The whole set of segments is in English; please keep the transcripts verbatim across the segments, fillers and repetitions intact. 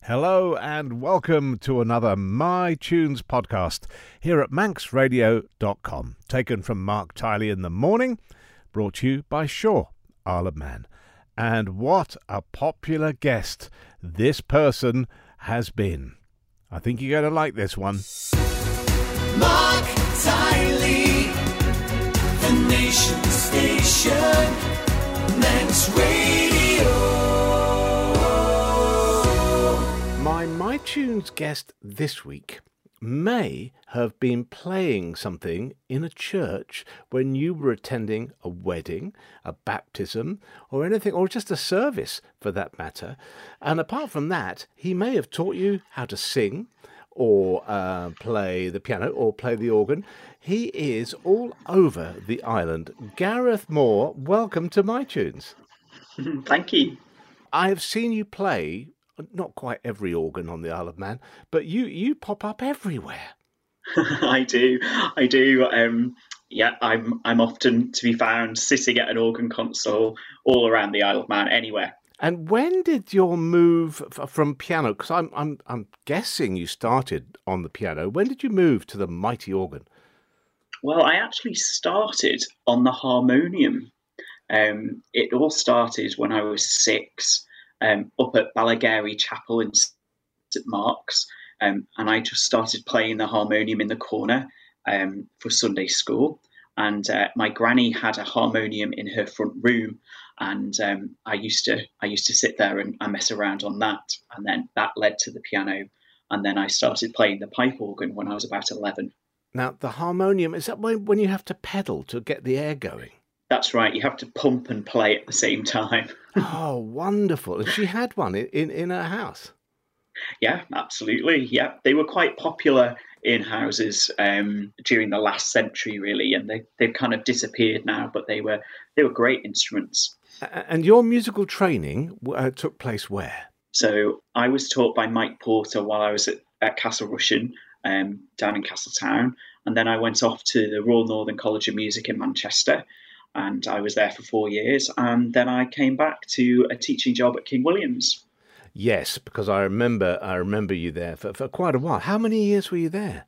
Hello and welcome to another My Tunes podcast here at manx radio dot com, taken from Mark Tiley in the morning, brought to you by Shaw, Isle of Man. And what a popular guest this person has been. I think you're going to like this one. Mark Tiley, the nation station, Manx Radio. My My Tunes guest this week may have been playing something in a church when you were attending a wedding, a baptism, or anything, or just a service for that matter. And apart from that, he may have taught you how to sing or uh, play the piano or play the organ. He is all over the island. Gareth Moore, welcome to My Tunes. Thank you. I have seen you play not quite every organ on the Isle of Man, but you, you pop up everywhere. I do, I do. Um, yeah, I'm I'm often to be found sitting at an organ console all around the Isle of Man, anywhere. And when did your move f- from piano? Because I'm I'm I'm guessing you started on the piano. When did you move to the mighty organ? Well, I actually started on the harmonium. Um, it all started when I was six. Um, up at Ballagary Chapel in St Mark's, um, and I just started playing the harmonium in the corner um, for Sunday school. And uh, my granny had a harmonium in her front room, and um, I used to I used to sit there and I mess around on that, and then that led to the piano, and then I started playing the pipe organ when I was about eleven. Now, the harmonium, is that when, when you have to pedal to get the air going? That's right. You have to pump and play at the same time. Oh, wonderful. And she had one in, in, in her house. Yeah, absolutely. Yeah, they were quite popular in houses um, during the last century, really, and they, they've kind of disappeared now, but they were they were great instruments. And your musical training uh, took place where? So I was taught by Mike Porter while I was at, at Castle Rushen, um, down in Castletown, and then I went off to the Royal Northern College of Music in Manchester, and I was there for four years, and then I came back to a teaching job at King William's. Yes, because I remember I remember you there for, for quite a while. How many years were you there?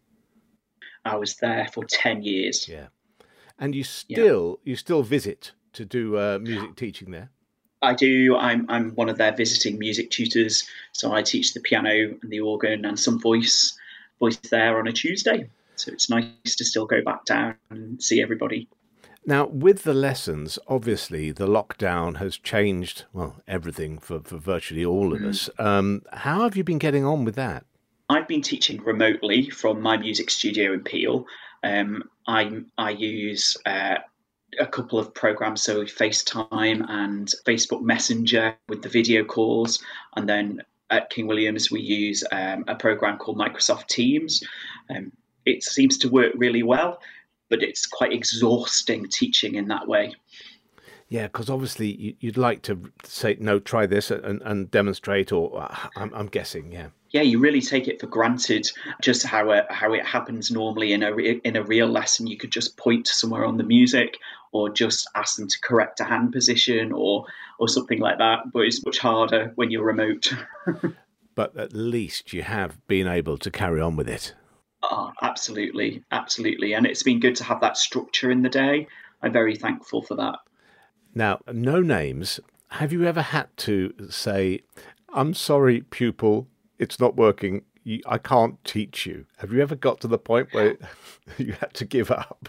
I was there for ten years. Yeah. And you still yeah. you still visit to do uh, music teaching there? I do. I'm I'm one of their visiting music tutors, so I teach the piano and the organ and some voice voice there on a Tuesday. So it's nice to still go back down and see everybody. Now, with the lessons, obviously, the lockdown has changed, well, everything for, for virtually all of mm. us. Um, how have you been getting on with that? I've been teaching remotely from my music studio in Peel. Um, I, I use uh, a couple of programs, so FaceTime and Facebook Messenger with the video calls. And then at King William's, we use um, a program called Microsoft Teams. Um, it seems to work really well, but it's quite exhausting teaching in that way. Yeah, because obviously you'd like to say, no, try this and, and demonstrate, or I'm, I'm guessing, yeah. Yeah, you really take it for granted just how it, how it happens normally in a in a real lesson. You could just point to somewhere on the music or just ask them to correct a hand position or or something like that. But it's much harder when you're remote. But at least you have been able to carry on with it. Oh, absolutely, absolutely. And it's been good to have that structure in the day. I'm very thankful for that. Now, no names. Have you ever had to say, I'm sorry, pupil, it's not working. I can't teach you. Have you ever got to the point where you had to give up?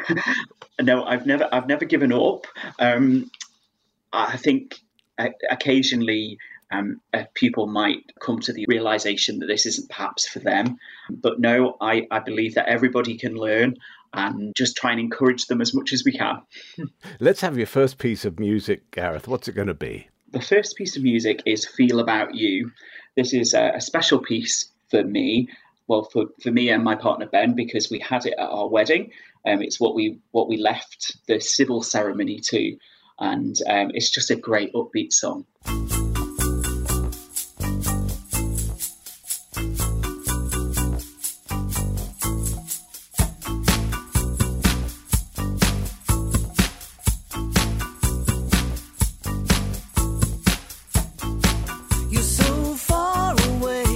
No, I've never I've never given up. Um, I think occasionally Um, a pupil might come to the realization that this isn't perhaps for them. But no, I, I believe that everybody can learn and just try and encourage them as much as we can. Let's have your first piece of music, Gareth. What's it going to be? The first piece of music is Feel About You. This is a, a special piece for me, well, for, for me and my partner Ben, because we had it at our wedding. Um, it's what we what we left the civil ceremony to. And um, it's just a great upbeat song. You're so far away.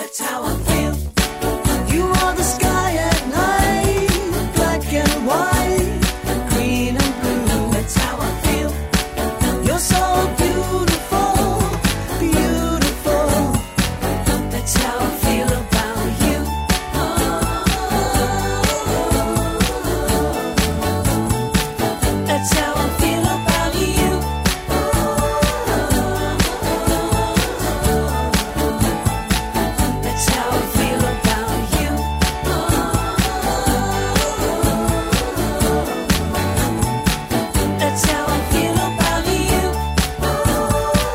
That's how I feel. You are the sky at night, black and white, green and blue. That's how I feel. You're so beautiful, beautiful. That's how I feel about you. That's how I feel about you. That's how I feel about you. That's how I feel about you.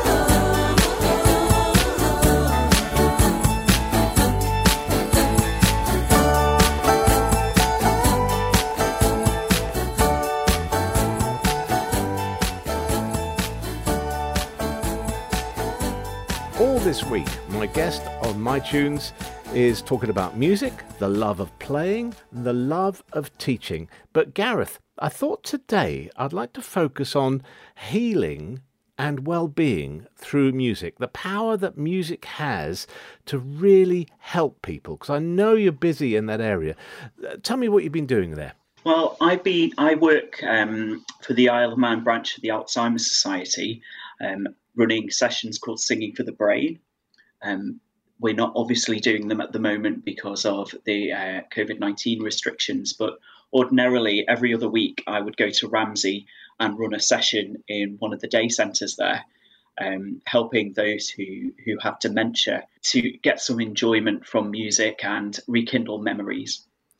All this week, my guest on My Tunes is talking about music, the love of playing, and the love of teaching. But Gareth, I thought today I'd like to focus on healing and well-being through music, the power that music has to really help people, because I know you're busy in that area. Uh, Tell me what you've been doing there. Well, I've been, I work um, for the Isle of Man branch of the Alzheimer's Society, um, running sessions called Singing for the Brain. Um, we're not obviously doing them at the moment because of the uh, COVID nineteen restrictions, but ordinarily every other week I would go to Ramsey and run a session in one of the day centres there, um, helping those who, who have dementia to get some enjoyment from music and rekindle memories.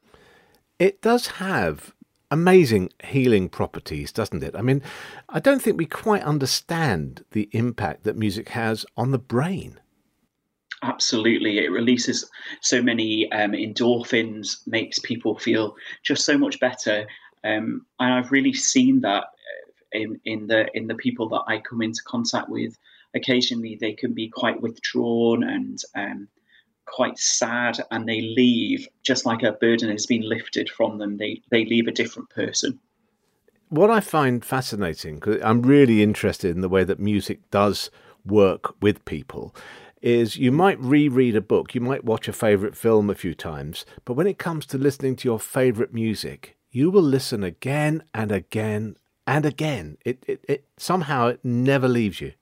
It does have amazing healing properties, doesn't it? I mean, I don't think we quite understand the impact that music has on the brain. Absolutely. It releases so many um, endorphins, makes people feel just so much better. Um, and I've really seen that in, in the in the people that I come into contact with. Occasionally they can be quite withdrawn and um, quite sad, and they leave just like a burden has been lifted from them. They they leave a different person. What I find fascinating, because I'm really interested in the way that music does work with people, is you might reread a book, you might watch a favourite film a few times, but when it comes to listening to your favourite music, you will listen again and again and again. It, it, it somehow it never leaves you.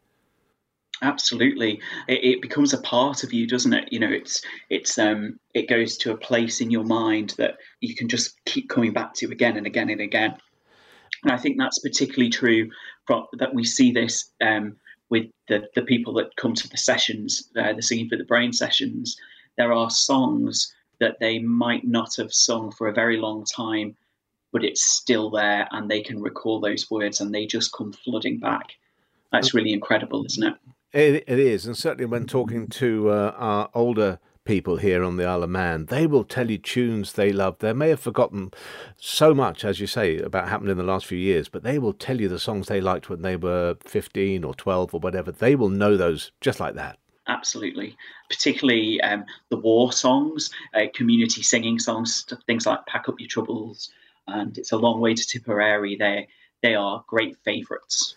Absolutely, it, it becomes a part of you, doesn't it? You know, it's it's um it goes to a place in your mind that you can just keep coming back to again and again and again. And I think that's particularly true from, that we see this um, with the, the people that come to the sessions, uh, the Singing for the Brain sessions. There are songs that they might not have sung for a very long time, but it's still there and they can recall those words and they just come flooding back. That's really incredible, isn't it? It, it is, and certainly when talking to uh, our older people here on the Isle of Man, they will tell you tunes they love. They may have forgotten so much, as you say, about happened in the last few years, but they will tell you the songs they liked when they were fifteen or twelve or whatever. They will know those just like that. Absolutely, particularly um, the war songs, uh, community singing songs, things like Pack Up Your Troubles and It's a Long Way to Tipperary. They they are great favourites.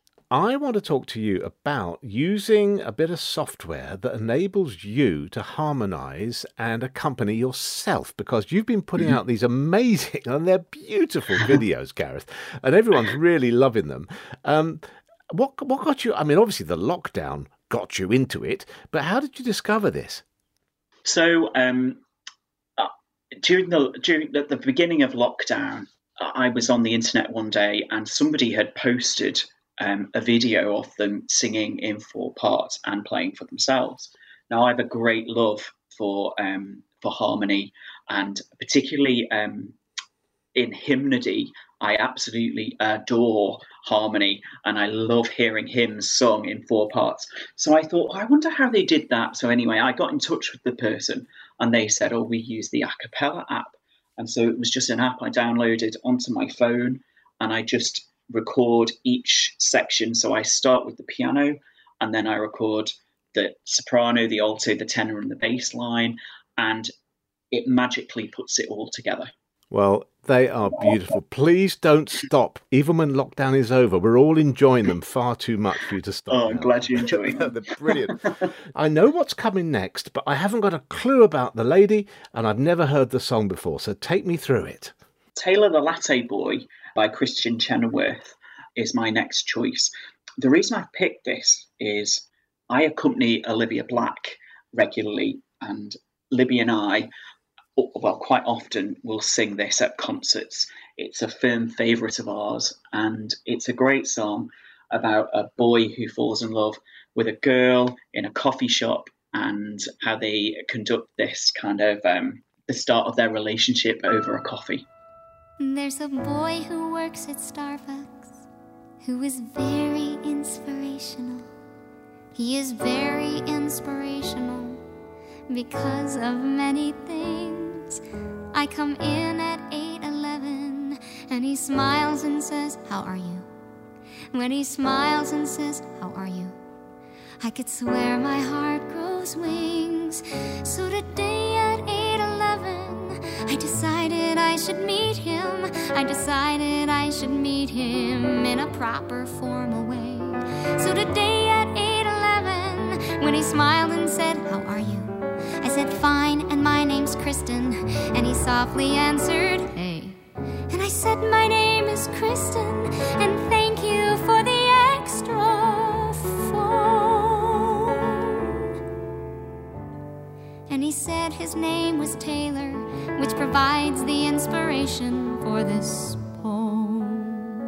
I want to talk to you about using a bit of software that enables you to harmonise and accompany yourself, because you've been putting out these amazing, and they're beautiful videos, Gareth, and everyone's really loving them. Um, what what got you? I mean, obviously the lockdown got you into it, but how did you discover this? So um, uh, during the during the, the beginning of lockdown, I was on the internet one day and somebody had posted Um, a video of them singing in four parts and playing for themselves. Now, I have a great love for um, for harmony, and particularly um, in hymnody, I absolutely adore harmony, and I love hearing hymns sung in four parts. So I thought, I wonder how they did that. So anyway, I got in touch with the person, and they said, "Oh, we use the Acapella app." And so it was just an app I downloaded onto my phone, and I just record each section. So I start with the piano, and then I record the soprano, the alto, the tenor, and the bass line, and it magically puts it all together. Well, they are beautiful. Please don't stop. Even when lockdown is over, we're all enjoying them far too much for you to stop. Oh, I'm now. glad you're enjoying them. They're brilliant. I know what's coming next, but I haven't got a clue about the lady, and I've never heard the song before, so take me through it. Taylor the Latte Boy by Christian Chenoweth is my next choice. The reason I've picked this is I accompany Olivia Black regularly, and Libby and I, well, quite often will sing this at concerts. It's a firm favourite of ours, and it's a great song about a boy who falls in love with a girl in a coffee shop and how they conduct this kind of um, the start of their relationship over a coffee. There's a boy who works at Starbucks who is very inspirational. He is very inspirational because of many things. I come in at eight eleven and he smiles and says, "How are you?" When he smiles and says, "How are you?" I could swear my heart grows wings. So today at eight eleven I decided I should meet him. I decided I should meet him in a proper formal way. So today at eight eleven when he smiled and said, "How are you?" I said, "Fine, and my name's Kristen." And he softly answered, "Hey." And I said, "My name is Kristen, and thank you for the extra phone." And he said his name was Taylor, which provides the inspiration for this poem.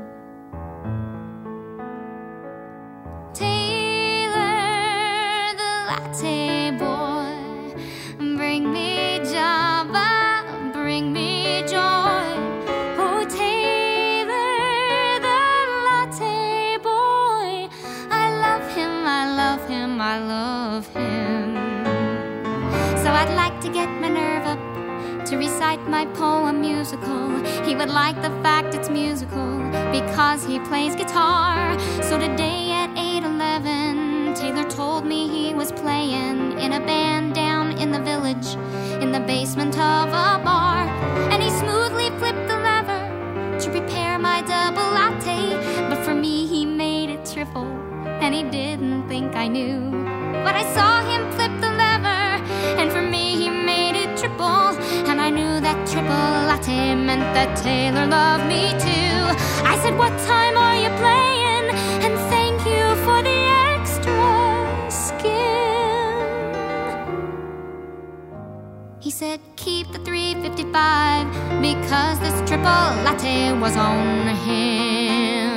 Taylor, the latte boy, bring me Java, bring me joy. Oh, Taylor, the latte boy, I love him, I love him, I love him. So I'd like to get my nerve up to recite my poem musical. He would like the fact it's musical because he plays guitar. So today at eight eleven Taylor told me he was playing in a band down in the village, in the basement of a bar. And he smoothly flipped the lever to prepare my double latte. But for me he made it triple, and he didn't think I knew. But I saw him flip the lever, and for me he made it triple. And I knew that triple latte meant that Taylor loved me too. I said, "What time are you playing? And thank you for the extra skin." He said, "Keep the three fifty-five because this triple latte was on him."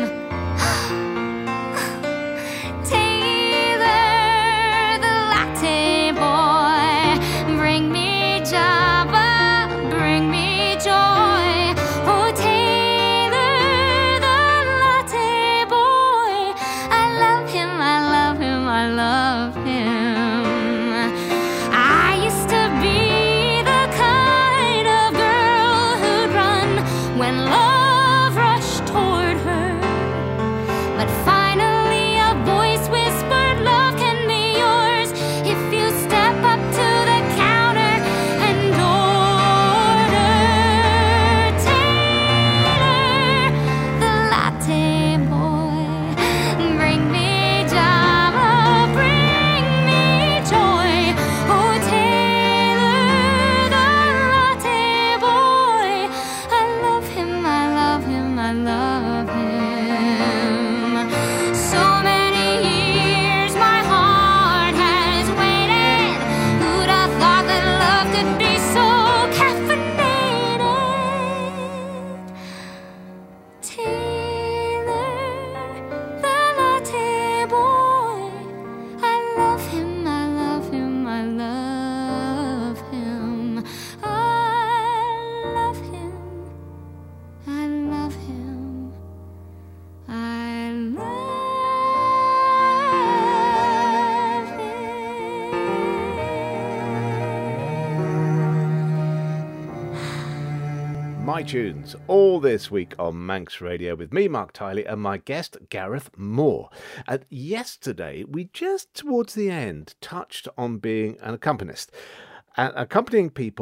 My Tunes, all this week on Manx Radio with me, Mark Tiley, and my guest, Gareth Moore. And yesterday, we just towards the end touched on being an accompanist and accompanying people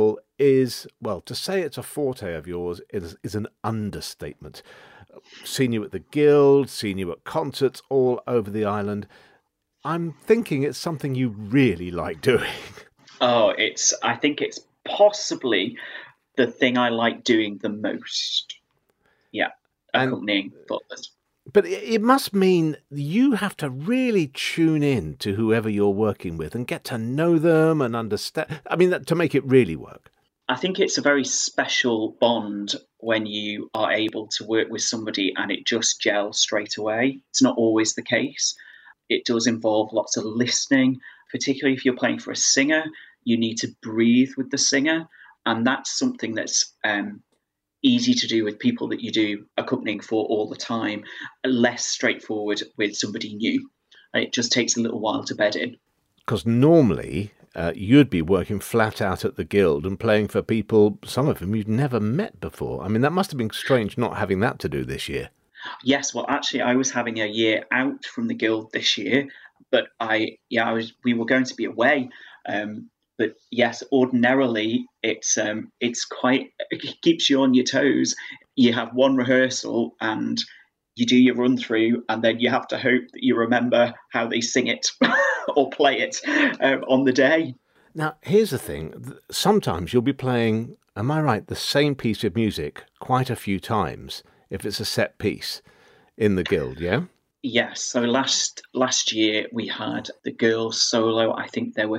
is, well, to say it's a forte of yours is, is an understatement. Seen you at the Guild, seen you at concerts all over the island. I'm thinking it's something you really like doing. Oh, it's. I think it's possibly the thing I like doing the most. Yeah, accompanying butlers. But it must mean you have to really tune in to whoever you're working with and get to know them and understand. I mean, that, to make it really work. I think it's a very special bond when you are able to work with somebody and it just gels straight away. It's not always the case. It does involve lots of listening, particularly if you're playing for a singer. You need to breathe with the singer, and that's something that's um, easy to do with people that you do accompanying for all the time, less straightforward with somebody new. It just takes a little while to bed in. Because normally uh, you'd be working flat out at the Guild and playing for people, some of them you'd never met before. I mean, that must have been strange not having that to do this year. Yes, well, actually, I was having a year out from the Guild this year, but I, yeah, I was. We were going to be away. Um, but yes, ordinarily, it's um, it's quite. It keeps you on your toes. You have one rehearsal and you do your run through, and then you have to hope that you remember how they sing it or play it um, on the day. Now, here's the thing. Sometimes you'll be playing, am I right, the same piece of music quite a few times if it's a set piece in the Guild, yeah? Yes. So last last year we had the girls solo. I think there were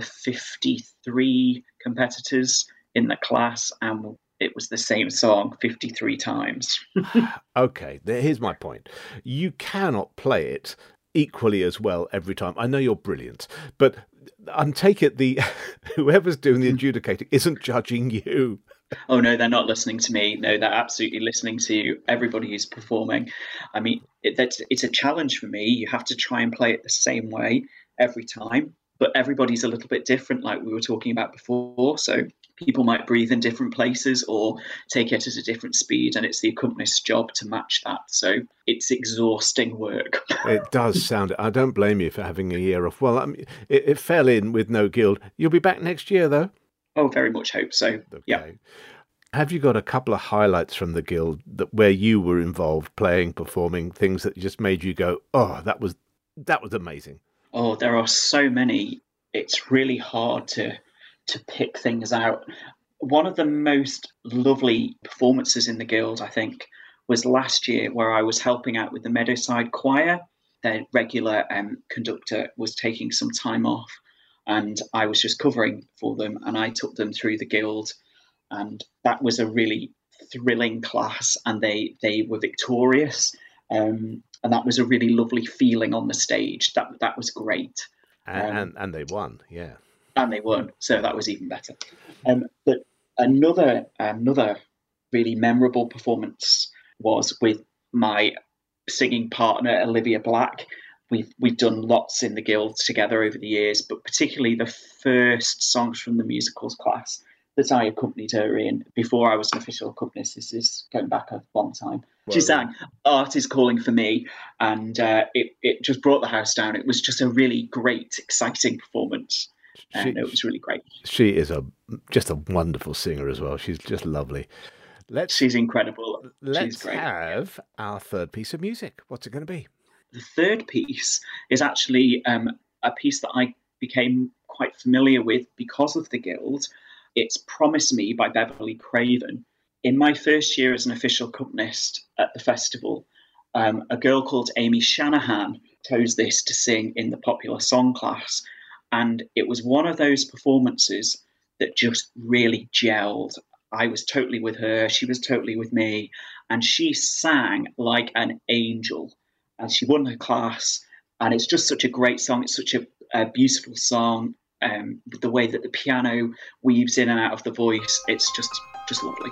fifty-three competitors in the class, and it was the same song fifty-three times. Okay, here's my point. You cannot play it equally as well every time. I know you're brilliant, but I take it the whoever's doing the adjudicating isn't judging you. Oh, no, they're not listening to me. No, they're absolutely listening to everybody who's performing. I mean, it, that's, it's a challenge for me. You have to try and play it the same way every time, but everybody's a little bit different, like we were talking about before. So people might breathe in different places or take it at a different speed, and it's the accompanist's job to match that. So it's exhausting work. It does sound... I don't blame you for having a year off. Well, I mean, it, it fell in with no Guild. You'll be back next year, though? Oh, very much hope so. Okay. Yeah. Have you got a couple of highlights from the Guild that where you were involved, playing, performing, things that just made you go, oh, that was that was amazing? Oh, there are so many. It's really hard to to pick things out. One of the most lovely performances in the Guild, I think, was last year, where I was helping out with the Meadowside Choir. Their regular um, conductor was taking some time off, and I was just covering for them, and I took them through the Guild, and that was a really thrilling class, and they they were victorious, um, and that was a really lovely feeling on the stage. That that was great, and um, and, and they won, yeah, and they won, so that was even better. Um, but another another really memorable performance was with my singing partner Olivia Black. We've we've done lots in the Guild together over the years, but particularly the first songs from the musicals class that I accompanied her in before I was an official accompanist. This is going back a long time. Well, she sang "Art is Calling for Me," and uh, it it just brought the house down. It was just a really great, exciting performance, and she, it was really great. She is a just a wonderful singer as well. She's just lovely. Let's she's incredible. Let's she's great. have our third piece of music. What's it going to be? The third piece is actually um, a piece that I became quite familiar with because of the Guild. It's Promise Me by Beverly Craven. In my first year as an official accompanist at the festival, um, a girl called Amy Shanahan chose this to sing in the popular song class. And it was one of those performances that just really gelled. I was totally with her. She was totally with me. And she sang like an angel. And she won her class, and it's just such a great song. It's such a, a beautiful song. Um, the way that the piano weaves in and out of the voice, it's just just lovely.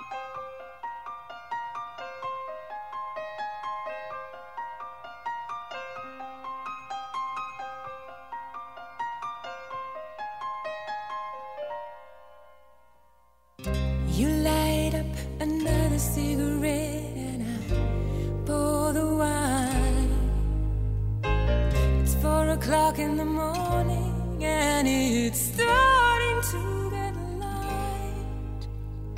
You light up another cigarette and I pour the wine. It's four o'clock in the morning and it's starting to get light.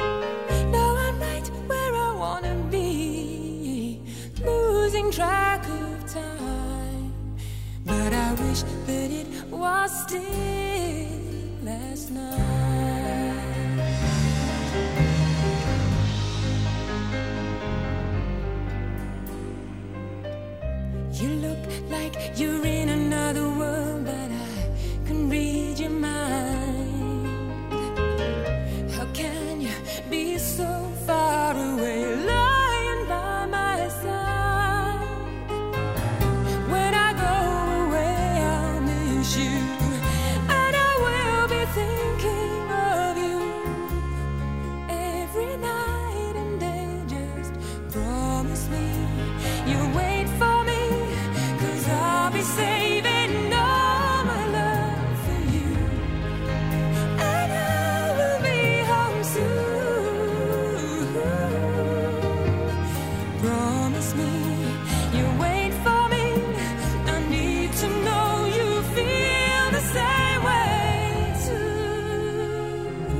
losing track of time. But I wish that it was still last night. You look like you're in another world, but I can read your mind. How can you be so far away, lying by my side? When I go away, I'll miss you, and I will be thinking of you every night and day. Just promise me you'll wait for me, 'cause I'll be saving all my love for you, and I will be home soon. Promise me you'll wait for me. I need to know you feel the same way too.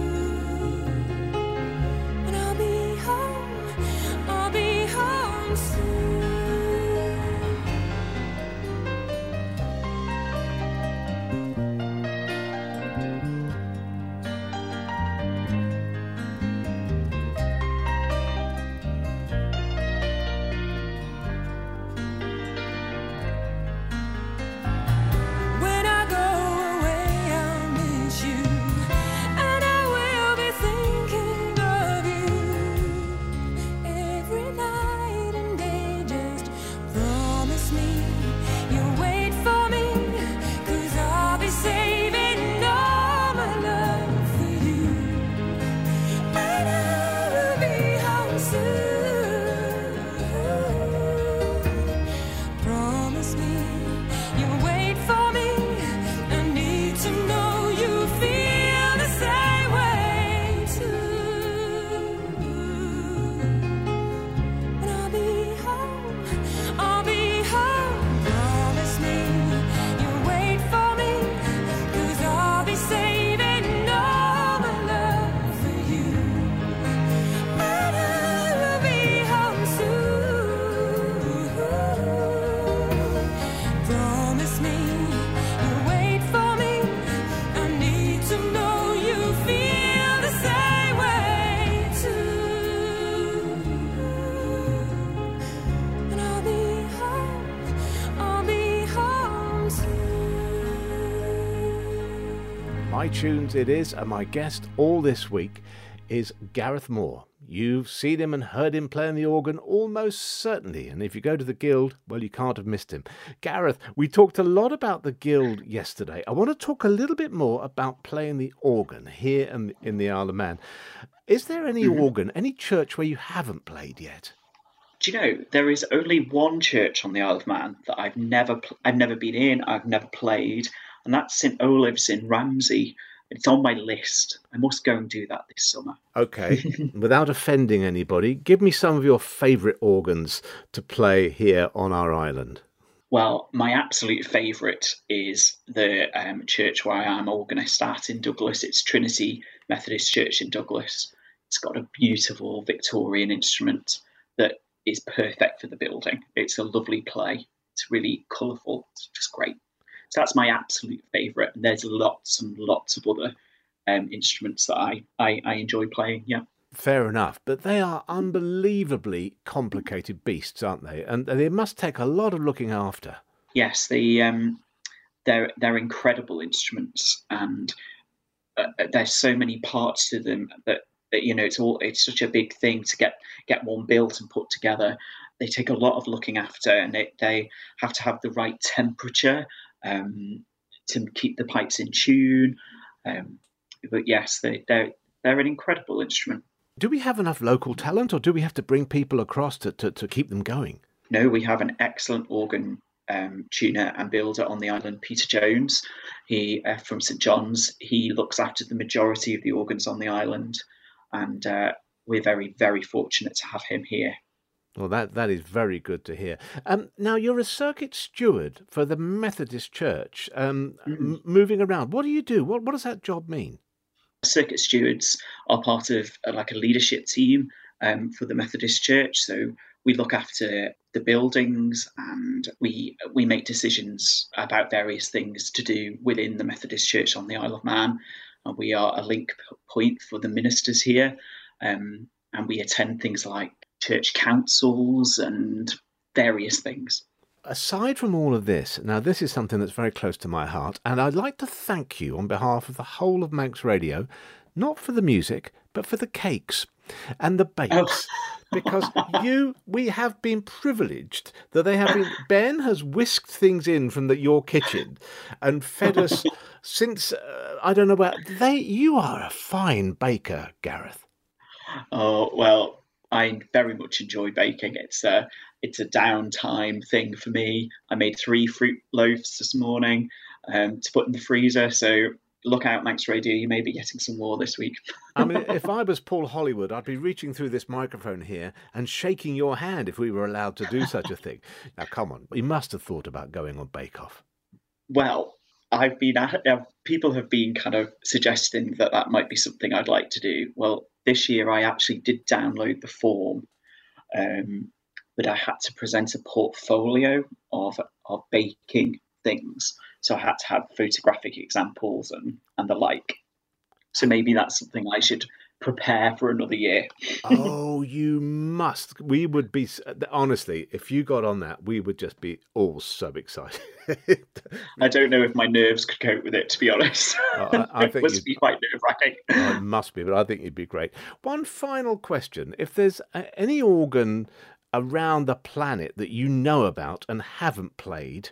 And I'll be home, I'll be home soon. When I go away, I'll miss you, and I will be thinking of you every night and day. Just promise me you'll wait for me, 'cause I'll be saving all my love for you, and I will be home soon. Promise me you'll wait for me. I need to know you feel the same way too. And I'll be home, I'll be home. Promise me you'll wait for me, 'cause I'll be saving all my love for you, and I will be home soon. Promise me you'll wait for me. I need to know you feel the same way too. And I'll be home, I'll be home soon. My Tunes it is, and my guest all this week is Gareth Moore. You've seen him and heard him playing the organ almost certainly, and if you go to the Guild, well, you can't have missed him. Gareth, we talked a lot about the Guild yesterday. I want to talk a little bit more about playing the organ here in, in the Isle of Man. Is there any organ, any church where you haven't played yet? Do you know there is only one church on the Isle of Man that I've never pl- I've never been in, I've never played, and that's St Olave's in Ramsey. It's on my list. I must go and do that this summer. Okay, without offending anybody, give me some of your favourite organs to play here on our island. Well, my absolute favourite is the um, church where I am organist at in Douglas. It's Trinity Methodist Church in Douglas. It's got a beautiful Victorian instrument that is perfect for the building. It's a lovely play. It's really colourful. It's just great. So that's my absolute favourite. And there's lots and lots of other um, instruments that I, I, I enjoy playing, yeah. Fair enough, but they are unbelievably complicated beasts, aren't they? And they must take a lot of looking after. Yes, they, um, they're, they're incredible instruments, and uh, there's so many parts to them that, that you know, it's all it's such a big thing to get, get one built and put together. They take a lot of looking after, and they, they have to have the right temperature um, to keep the pipes in tune. Um, but yes, they, they're, they're an incredible instrument. Do we have enough local talent, or do we have to bring people across to, to, to keep them going? No, we have an excellent organ um, tuner and builder on the island, Peter Jones. He uh, from St John's. He looks after the majority of the organs on the island, and uh, we're very, very fortunate to have him here. Well, that, that is very good to hear. Um, now, you're a circuit steward for the Methodist Church, um, mm-hmm. m- moving around. What do you do? What, what does that job mean? Circuit stewards are part of uh, like a leadership team um, for the Methodist Church. So we look after the buildings, and we we make decisions about various things to do within the Methodist Church on the Isle of Man. And we are a link point for the ministers here, um, and we attend things like church councils and various things. Aside from all of this, now this is something that's very close to my heart, and I'd like to thank you on behalf of the whole of Manx Radio, not for the music, but for the cakes and the bakes. Oh. Because you, we have been privileged that they have been, Ben has whisked things in from the, your kitchen and fed us since, uh, I don't know where, they, you are a fine baker, Gareth. Oh, well, I very much enjoy baking. It's a, it's a downtime thing for me. I made three fruit loaves this morning um, to put in the freezer, so look out, Manx Radio, you may be getting some more this week. I mean, if I was Paul Hollywood, I'd be reaching through this microphone here and shaking your hand if we were allowed to do such a thing. Now, come on, you must have thought about going on Bake Off. Well, I've been at, uh, people have been kind of suggesting that that might be something I'd like to do. Well, this year I actually did download the form, um, but I had to present a portfolio of of baking things. So I had to have photographic examples and, and the like. So maybe that's something I should prepare for another year. Oh, you must. We would be, honestly, if you got on that, we would just be all so excited. I don't know if my nerves could cope with it, to be honest. Oh, I, I think it must be quite nerve-wracking. Oh, it must be, but I think you'd be great. One final question. If there's any organ around the planet that you know about and haven't played,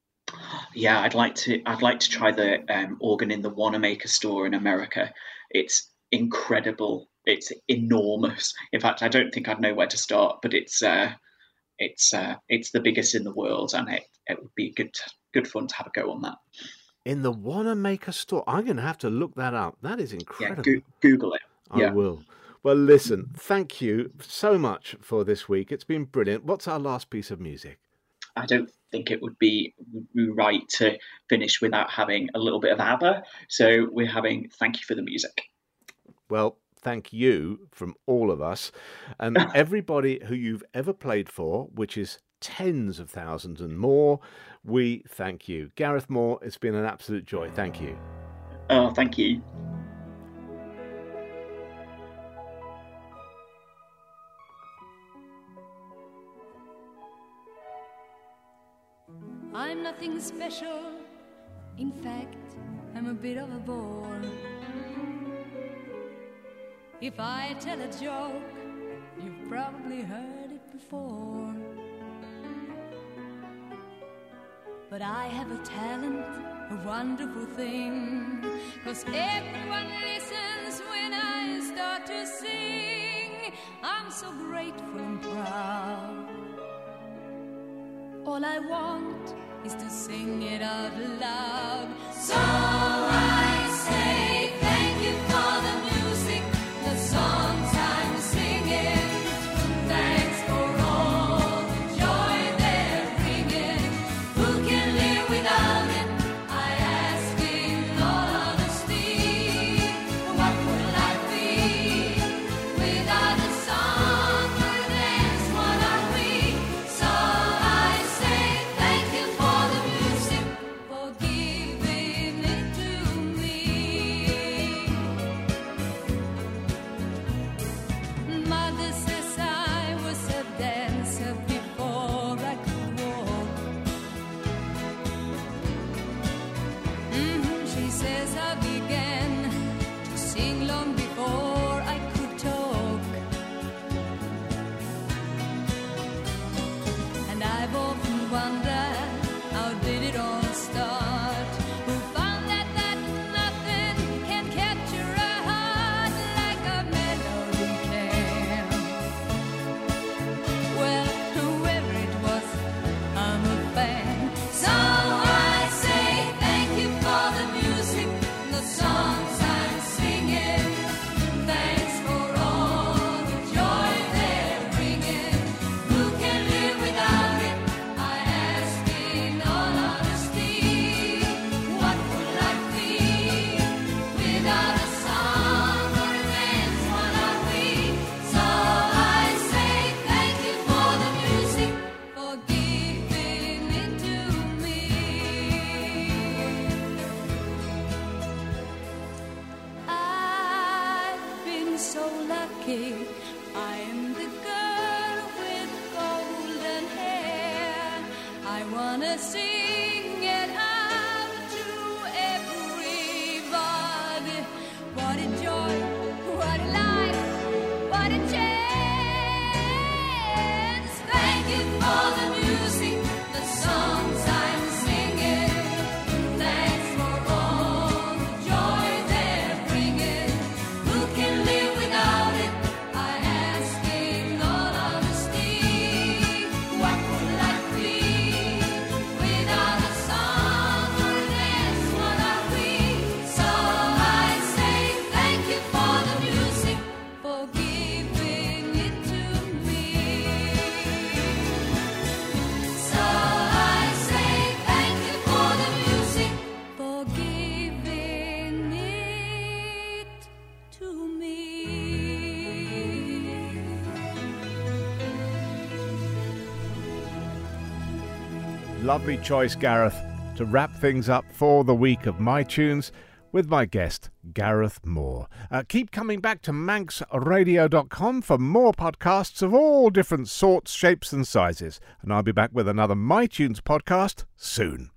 yeah, I'd like to. I'd like to try the um, organ in the Wanamaker store in America. It's incredible. It's enormous. In fact, I don't think I'd know where to start. But it's uh, it's uh, it's the biggest in the world, and it, it would be good good fun to have a go on that. In the Wanamaker store, I'm going to have to look that up. That is incredible. Yeah, go- Google it. I yeah. will. Well, listen. Thank you so much for this week. It's been brilliant. What's our last piece of music? I don't think it would be right to finish without having a little bit of ABBA. So we're having Thank You for the Music. Well, thank you from all of us and everybody who you've ever played for, which is tens of thousands and more. We thank you. Gareth Moore, it's been an absolute joy. Thank you. Oh, thank you. I'm nothing special, in fact, I'm a bit of a bore. If I tell a joke, you've probably heard it before. But I have a talent, a wonderful thing, 'cause everyone listens when I start to sing. I'm so grateful and proud. All I want is to sing it out loud. So I say thank you for the music, the songs I'm singing. Thanks for all the joy they're bringing. Who can live without it? I ask in all honesty. What would life be without a song or a dance? What are we? So I say thank you for the music, for giving it to me. am so lucky. I am the girl with golden hair. I wanna sing it out to everybody. What a joy, what a life, what a chance. Thank you for the music, the songs I'm singing. Thanks for all the joy they're bringing. Who can live without it? I ask in all honesty. What would life be without a song or a dance? What are we? So I say thank you for the music, for giving it to me. So I say thank you for the music, for giving it to me. Lovely choice, Gareth, to wrap things up for the week of My Tunes with my guest, Gareth Moore. Uh, keep coming back to manx radio dot com for more podcasts of all different sorts, shapes and sizes. And I'll be back with another My Tunes podcast soon.